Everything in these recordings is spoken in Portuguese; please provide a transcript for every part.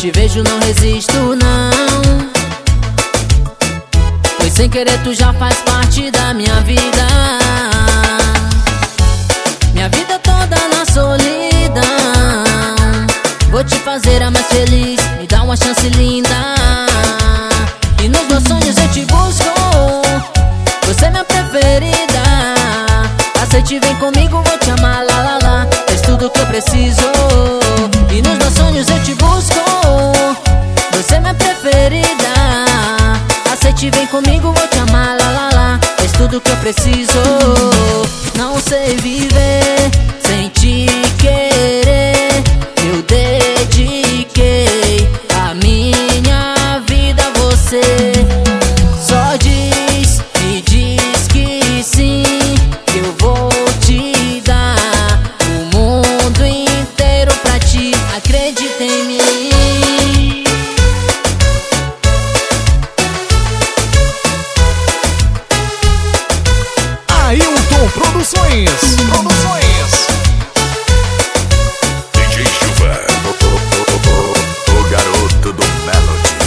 te vejo não resisto não, pois sem querer tu já faz parte da minha vida. Minha vida toda na solidão, vou te fazer a mais feliz, me dá uma chance linda. E nos meus sonhos eu te busco, você é minha preferida. Aceite, vem comigo, vou te amar, lá lá lá, és tudo que eu preciso. E nos meus sonhos eu te busco, você é minha preferida. Aceite, vem comigo, vou te amar, lá lá lá, és tudo que eu preciso. Não sei viver sem te querer, eu dediquei a minha vida a você. Só diz, me diz que sim, que eu vou te dar o mundo inteiro pra ti, acredita em mim. Ailton Produções. DJ Chuva, o garoto do Melody.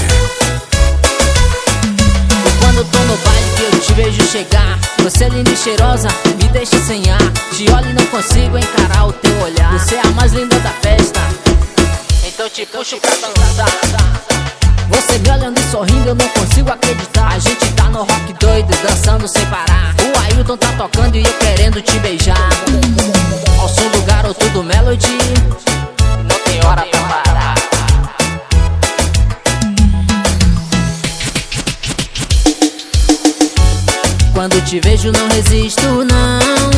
E quando tô no baile que eu te vejo chegar, você é linda e cheirosa, me deixa sem ar. Te olho e não consigo encarar o teu olhar. Você é a mais linda da festa, então te puxo pra dançar. Você me olhando e sorrindo, eu não consigo acreditar. A gente tá no rock doido, dançando sem parar. O Ailton tá tocando e eu querendo te beijar. Ao som do garoto do Melody, não tem hora pra parar. Quando te vejo não resisto não,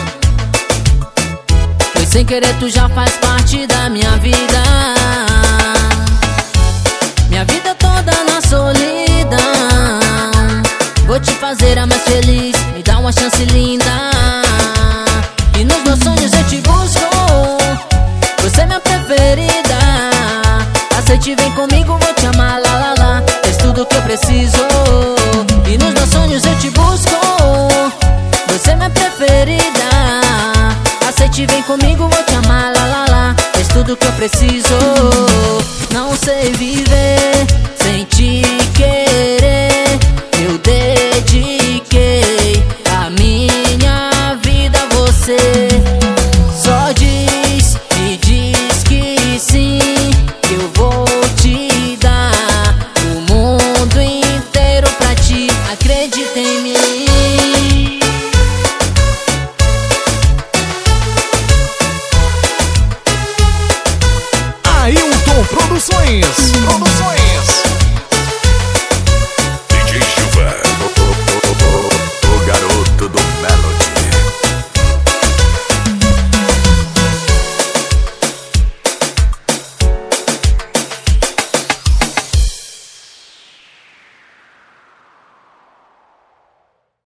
pois sem querer tu já faz parte da minha vida. Minha vida toda na solidão, vou te fazer a mais feliz, me dá uma chance linda. E nos meus sonhos eu te busco, você é minha preferida. Aceite, vem comigo, vou te amar, lá lá lá, és tudo que eu preciso. E nos meus sonhos eu te busco, você é minha preferida. Aceite, vem comigo, vou te amar, lá lá lá, és tudo que eu preciso. Não sei viver sem te querer, eu dediquei a minha vida a você. Só diz, me diz que sim, que eu vou te dar o mundo inteiro pra ti, acredita em mim. Ailton Produções.